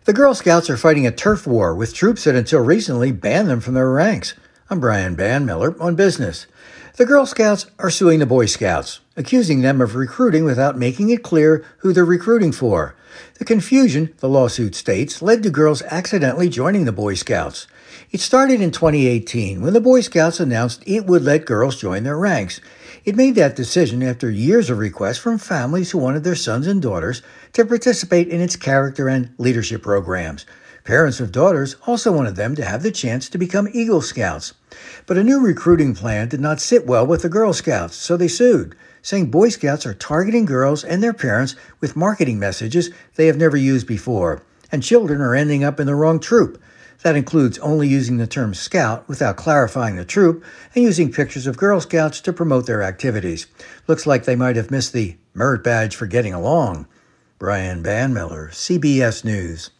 The Girl Scouts are fighting a turf war with troops that until recently banned them from their ranks. I'm Brian Bandmiller on Business. The Girl Scouts are suing the Boy Scouts, accusing them of recruiting without making it clear who they're recruiting for. The confusion, the lawsuit states, led to girls accidentally joining the Boy Scouts. It started in 2018 when the Boy Scouts announced it would let girls join their ranks. It made that decision after years of requests from families who wanted their sons and daughters to participate in its character and leadership programs. Parents of daughters also wanted them to have the chance to become Eagle Scouts. But a new recruiting plan did not sit well with the Girl Scouts, so they sued, saying Boy Scouts are targeting girls and their parents with marketing messages they have never used before, and children are ending up in the wrong troop. That includes only using the term Scout without clarifying the troop and using pictures of Girl Scouts to promote their activities. Looks like they might have missed the merit badge for getting along. Brian Bandmiller, CBS News.